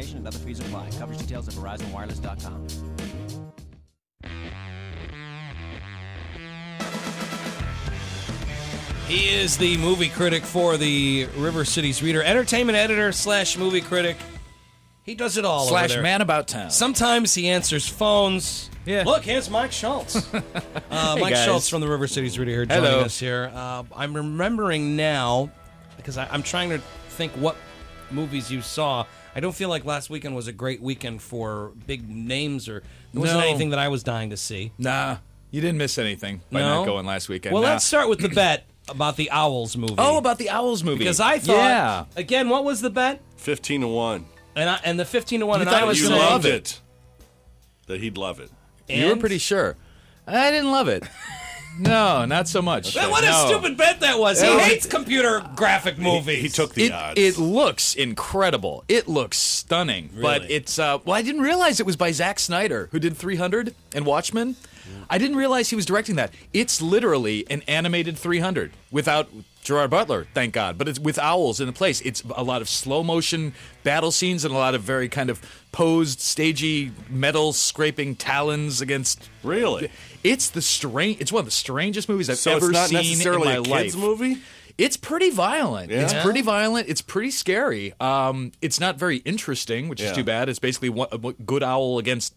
participation and other fees apply. Coverage details at VerizonWireless.com. He is the movie critic for the River Cities Reader, entertainment editor / movie critic. He does it all over there. / man about town. Sometimes he answers phones. Yeah. Look, here's Mike Schultz. Mike guys. Schultz from the River Cities Reader here joining Hello. us here. I'm remembering now, because I'm trying to think what movies you saw. I don't feel like last weekend was a great weekend for big names, or there wasn't No. anything that I was dying to see. Nah, you didn't miss anything by No? not going last weekend. Well, Nah. let's start with the bet about the Owls movie. Oh, about the Owls movie. Because I thought, Yeah. again, what was the bet? 15-1. And the 15-1, You and thought I it was You saying- loved it. That he'd love it. You were And? pretty sure. I didn't love it. No, not so much. Man, what a No. stupid bet that was. He Well, hates computer graphic movies. He took the It, odds. it looks incredible. It looks stunning. But Really? it's, well, I didn't realize it was by Zack Snyder, who did 300 and Watchmen. I didn't realize he was directing that. It's literally an animated 300 without Gerard Butler, thank God. But it's with owls in the place. It's a lot of slow motion battle scenes and a lot of very kind of posed, stagey metal scraping talons against. Really? It's one of the strangest movies I've So ever it's not seen necessarily in my a life. kids movie? It's pretty violent. Yeah? It's pretty violent. It's pretty scary. It's not very interesting, which is Yeah. too bad. It's basically good owls against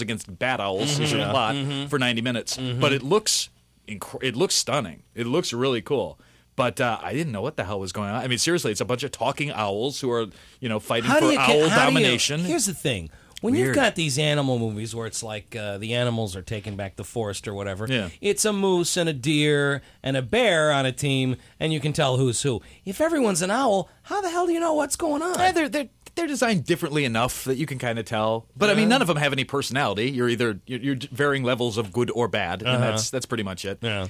bad owls is the plot for 90 minutes. But it looks stunning. It looks really cool. But I didn't know what the hell was going on. I mean, seriously, it's a bunch of talking owls who are, fighting for owl domination. Here's the thing. When Weird. you've got these animal movies where it's like the animals are taking back the forest or whatever, Yeah. it's a moose and a deer and a bear on a team, and you can tell who's who. If everyone's an owl, how the hell do you know what's going on? They're designed differently enough that you can kind of tell. But I mean, none of them have any personality. You're varying levels of good or bad, and that's pretty much it. Yeah.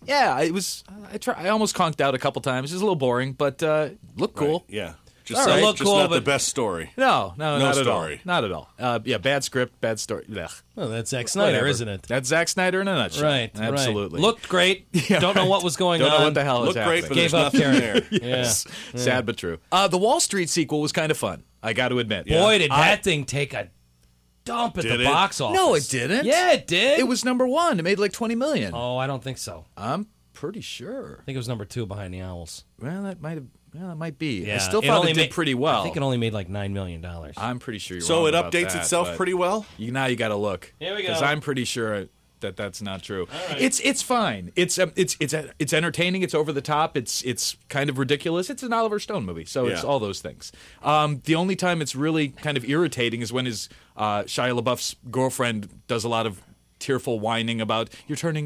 It was. I almost conked out a couple times. It was a little boring, but looked cool. Right, yeah. Just, All right. just Look cool, not the but- best story. No, not story. at all. Not at all. Bad script, bad story. Ugh. Well, that's Zack Snyder, Whatever. isn't it? That's Zack Snyder in a nutshell. Right. Absolutely. Right. Looked great. Yeah, Don't know right. what was going Don't on. know what the hell Looked is great, happening. but Gave there's up nothing Karen. there. Yes. Sad but true. The Wall Street sequel was kind of fun. I got to admit. Boy, did that thing take a dump at Did the it? box office. No, it didn't. Yeah, it did. It was number one. It made like $20 million. Oh, I don't think so. I'm pretty sure. I think it was number 2 behind the Owls. Well, that might be. Yeah, I still thought only it did pretty well. I think it only made like $9 million. I'm pretty sure you're So wrong it about updates that, itself but pretty well? now you got to look. Here we go. Because I'm pretty sure that's not true. It's fine. It's entertaining. It's over the top. It's kind of ridiculous. It's an Oliver Stone movie, so it's Yeah. all those things. The only time it's really kind of irritating is when his Shia LaBeouf's girlfriend does a lot of tearful whining about you're turning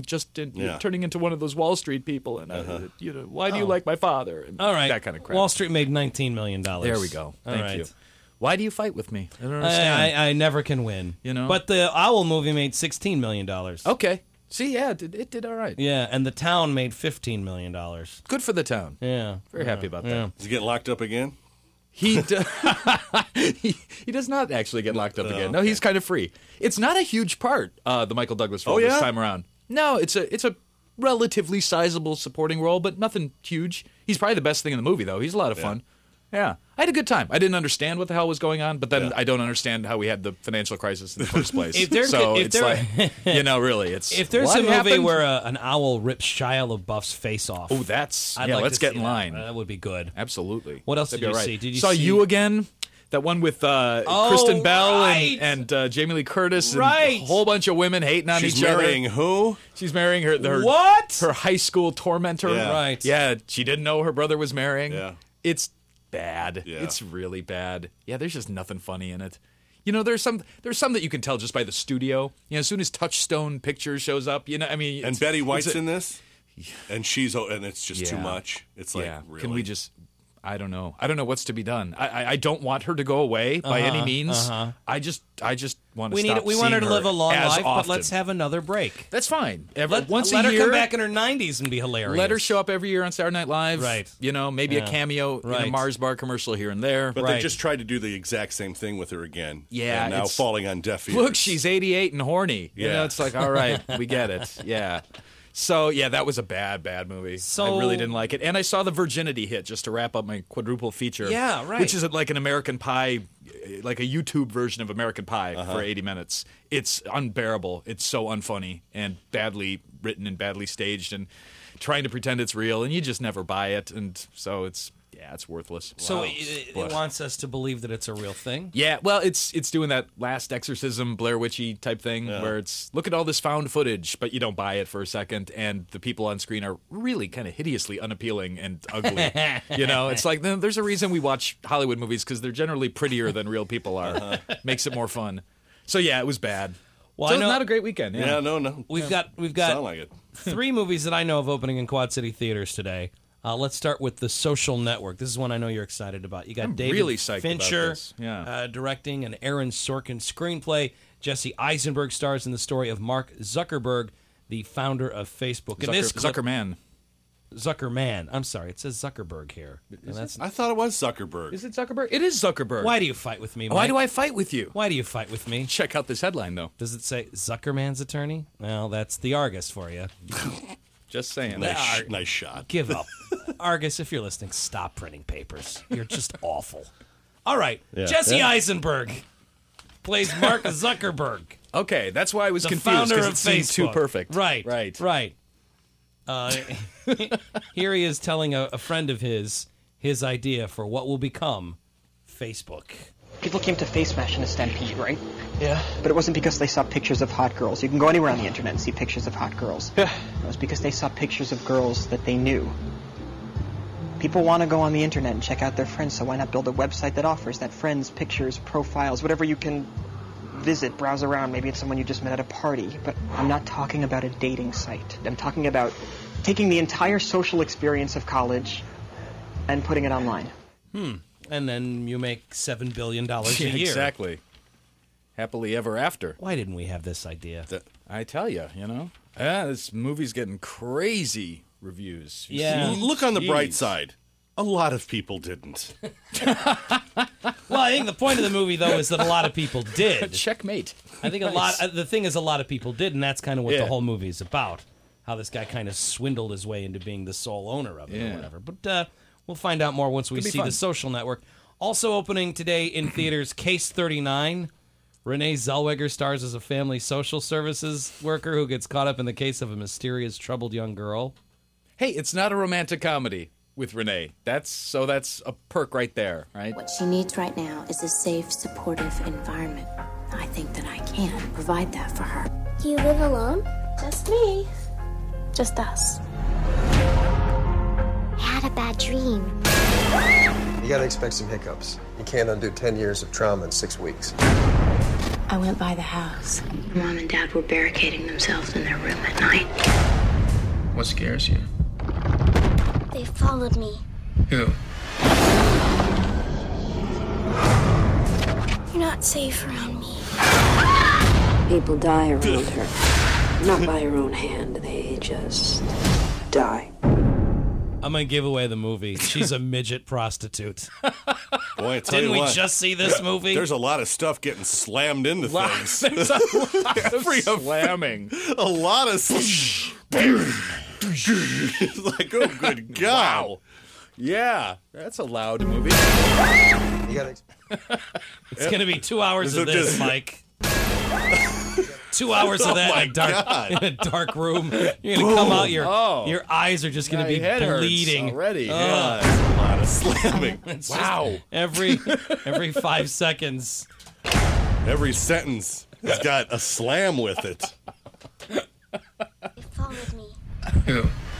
into one of those Wall Street people, and why do you like my father? And All right. that kind of crap. Wall Street made $19 million. There we go. All Thank right. you. Why do you fight with me? I don't understand. I never can win. You know? But the Owl movie made $16 million. Okay. See, yeah, it did all right. Yeah, and The Town made $15 million. Good for the town. Yeah. Very happy about that. Is he getting locked up again? He he does not actually get locked up again. No, okay. he's kind of free. It's not a huge part, the Michael Douglas film Oh, yeah? this time around. No, it's a relatively sizable supporting role, but nothing huge. He's probably the best thing in the movie, though. He's a lot of fun. Yeah. I had a good time. I didn't understand what the hell was going on, but then I don't understand how we had the financial crisis in the first place. Really, it's If there's what a movie happened? where an owl rips Shia LaBeouf's face off. Oh, that's I'd yeah. like Let's to get see in that. line. That would be good. Absolutely. What else That'd did be you all right. see? Did you saw see You Again? That one with Kristen Bell right. and Jamie Lee Curtis and Right. a whole bunch of women hating on She's each marrying other. who? She's marrying her What? her high school tormentor. Yeah. Right. Yeah, she didn't know her brother was marrying. Yeah. It's bad. Yeah. It's really bad. Yeah, there's just nothing funny in it. You know, there's some that you can tell just by the studio. You know, as soon as Touchstone Pictures shows up, you know, I mean, And Betty White's in this? And it's just too Yeah. much. It's like, yeah. really? Can we just? I don't know. I don't know what's to be done. I don't want her to go away by any means. I just want to stop. We want her to live a long as life, but often. let's have another break. That's fine. Once a let year, her come back in her 90s and be hilarious. Let her show up every year on Saturday Night Live. Right. You know, maybe a Yeah. cameo in a Right. Mars bar commercial here and there. But Right. they just tried to do the exact same thing with her again. Yeah, And now it's- falling on deaf ears. Look, she's 88 and horny. You Yeah. know, it's like, all right, we get it. Yeah. So, yeah, that was a bad movie. So- I really didn't like it. And I saw the Virginity hit just to wrap up my quadruple feature. Yeah, right. Which is like an American Pie, like a YouTube version of American Pie for 80 minutes. It's unbearable. It's so unfunny and badly written and badly staged and trying to pretend it's real. And you just never buy it. And so it's worthless. So it wants us to believe that it's a real thing? Yeah, well, it's doing that last exorcism, Blair Witchy type thing, where it's look at all this found footage, but you don't buy it for a second, and the people on screen are really kind of hideously unappealing and ugly. It's like there's a reason we watch Hollywood movies because they're generally prettier than real people are. Makes it more fun. So yeah, it was bad. Well, So I know not a great weekend. Yeah, no. we've got Sound like it. 3 movies that I know of opening in Quad City theaters today. Let's start with The Social Network. This is one I know you're excited about. You got I'm David really psyched about Fincher this. Yeah. directing an Aaron Sorkin screenplay. Jesse Eisenberg stars in the story of Mark Zuckerberg, the founder of Facebook. And this clip- Zuckerman. Zuckerman. I'm sorry, it says Zuckerberg here. And that's, I thought it was Zuckerberg. Is it Zuckerberg? It is Zuckerberg. why do you fight with me, Mike? Why do I fight with you? Why do you fight with me? Check out this headline, though. Does it say Zuckerman's attorney? Well, that's the Argus for you. Just saying. Nice shot. Give up. Argus, if you're listening, stop printing papers. You're just awful. All right. Yeah. Jesse Yeah. Eisenberg plays Mark Zuckerberg, Okay, that's why I was the confused founder because of it seemed Facebook. too perfect. Right. Here he is telling a friend of his idea for what will become Facebook. People came to Face Smash in a stampede, right? Yeah. But it wasn't because they saw pictures of hot girls. You can go anywhere on the internet and see pictures of hot girls. Yeah. It was because they saw pictures of girls that they knew. People want to go on the internet and check out their friends, so why not build a website that offers that friends, pictures, profiles, whatever you can visit, browse around. Maybe it's someone you just met at a party. But I'm not talking about a dating site. I'm talking about taking the entire social experience of college and putting it online. And then you make $7 billion a Yeah, year. exactly. Happily ever after. Why didn't we have this idea? I tell you, Yeah, this movie's getting crazy reviews. Yeah. Look on the bright Jeez. side. A lot of people didn't. Well, I think the point of the movie, though, is that a lot of people did. Checkmate. I think the thing is a lot of people did, and that's kind of what the Yeah. whole movie is about. How this guy kind of swindled his way into being the sole owner of it or Yeah. whatever. But we'll find out more once we Could be see fun. The Social Network. Also opening today in theaters, Case 39. Renee Zellweger stars as a family social services worker who gets caught up in the case of a mysterious, troubled young girl. Hey, it's not a romantic comedy with Renee. That's a perk right there, right? What she needs right now is a safe, supportive environment. I think that I can provide that for her. Do you live alone? Just me. Just us. I had a bad dream. You gotta expect some hiccups. You can't undo 10 years of trauma in 6 weeks. I went by the house. Mom and Dad were barricading themselves in their room at night. What scares you? They followed me. Who? You're not safe around me. People die around her. Not by her own hand, they just die. I'm going to give away the movie. She's a midget prostitute. Boy, I tell Didn't you we what, just see this movie? There's a lot of stuff getting slammed into things. There's a lot of slamming. A lot of... It's like, oh, good God. Wow. Yeah, that's a loud movie. You gotta It's going to be 2 hours Is of it this, just- Mike. 2 hours of that my in, a dark, God. in a dark room. You're going to come out, Oh. your eyes are just going to My be head hurts bleeding. already. Oh. Yeah. That's a lot of slamming. It's Wow. just every 5 seconds. Every sentence has got a slam with it. They followed me. Who?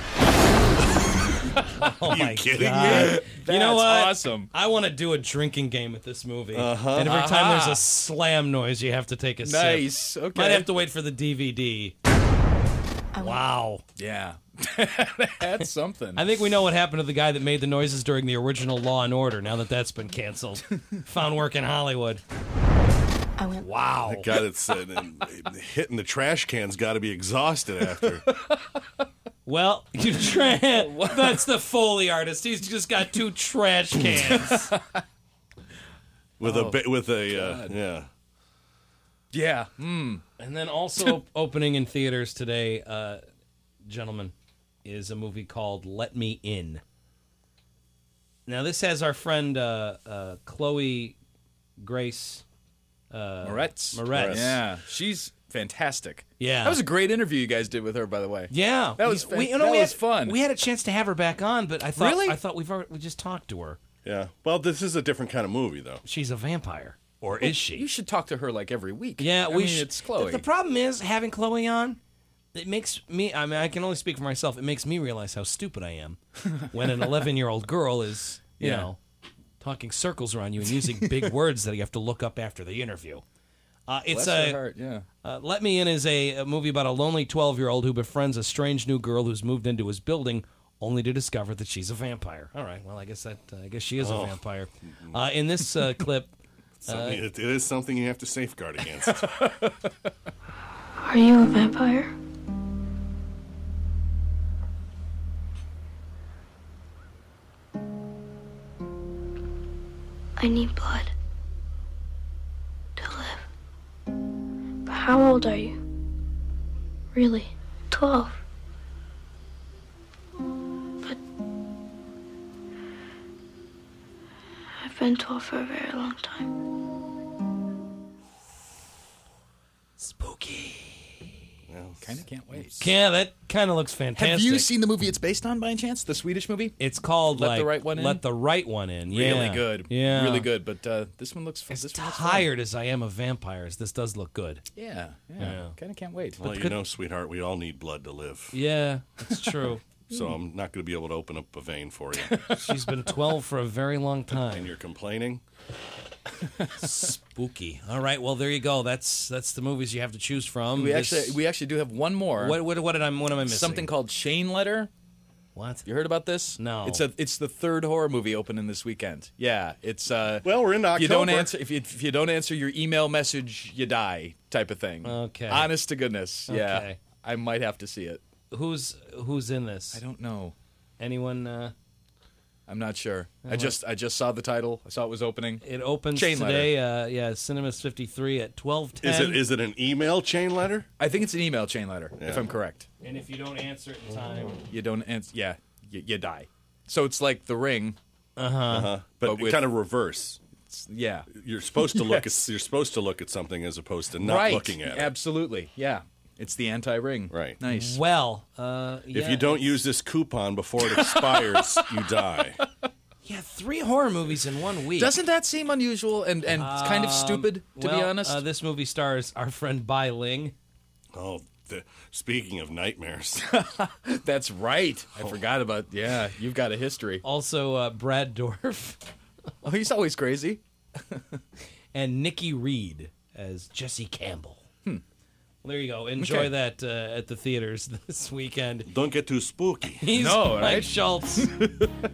Oh you my kidding God. That's You know what? awesome. I want to do a drinking game with this movie. And every time there's a slam noise, you have to take a sip. Nice. Okay. Might have to wait for the DVD. Wow. Yeah. That's something. I think we know what happened to the guy that made the noises during the original Law and Order, now that that's been canceled. Found work in Hollywood. I went. Wow. The guy that's hitting the trash can's got to be exhausted after. Well, that's the Foley artist. He's just got 2 trash cans. With a yeah. Yeah. And then also opening in theaters today, gentlemen, is a movie called Let Me In. Now, this has our friend Chloe Grace Moretz. Yeah. She's fantastic. Yeah. That was a great interview you guys did with her, by the way. Yeah. That was fun. We had a chance to have her back on, but I thought we just talked to her. Yeah. Well, this is a different kind of movie, though. She's a vampire. Or is she? You should talk to her like every week. Yeah, I mean, it's Chloe. The problem is, having Chloe on, it makes me, I can only speak for myself, it makes me realize how stupid I am when an 11-year-old girl is, you know, talking circles around you and using big words that you have to look up after the interview. It's Bless her heart, yeah. Let Me In is a movie about a lonely 12-year-old who befriends a strange new girl who's moved into his building, only to discover that she's a vampire. All right, well, I guess she is a vampire. In this clip, it is something you have to safeguard against. Are you a vampire? I need blood to live. But how old are you? Really? 12. But I've been 12 for a very long time. spooky. Kind of can't wait. Yeah, that kind of looks fantastic. Have you seen the movie it's based on by any chance? The Swedish movie? It's called Let the Right One In? Let the Right One In. Yeah. Really good. Yeah. Really good. But this one looks fun. As tired as I am of vampires, this does look good. Yeah. Kind of can't wait. Well, you know, sweetheart, we all need blood to live. Yeah, that's true. So I'm not going to be able to open up a vein for you. She's been 12 for a very long time. And you're complaining? Spooky. All right, well there you go. That's the movies you have to choose from. We actually do have one more. What am I missing? Something called Chain Letter. What? You heard about this? No. It's the third horror movie opening this weekend. Yeah, it's well, we're in October. You don't answer if you don't answer your email message, you die type of thing. Okay. Honest to goodness. Yeah. Okay. I might have to see it. Who's in this? I don't know. Anyone? I'm not sure. I just saw the title. I saw it was opening. It opens Chain today. Cinemas 53 at 12:10. Is it an email chain letter? I think it's an email chain letter, if I'm correct. And if you don't answer it in time, you don't answer. Yeah, you die. So it's like The Ring. But kind of reverse. Yeah, you're supposed to look. You're supposed to look at something as opposed to not looking at it. Absolutely. Yeah. It's the anti-ring. Right. Nice. Well, if you don't use this coupon before it expires, you die. Yeah, 3 horror movies in 1 week. Doesn't that seem unusual and kind of stupid, to be honest? This movie stars our friend Bai Ling. Oh, speaking of nightmares. That's right. I forgot about, you've got a history. Also, Brad Dourif. Oh, he's always crazy. And Nikki Reed as Jesse Campbell. Well, there you go. Enjoy that at the theaters this weekend. Don't get too spooky. He's Mike Schultz.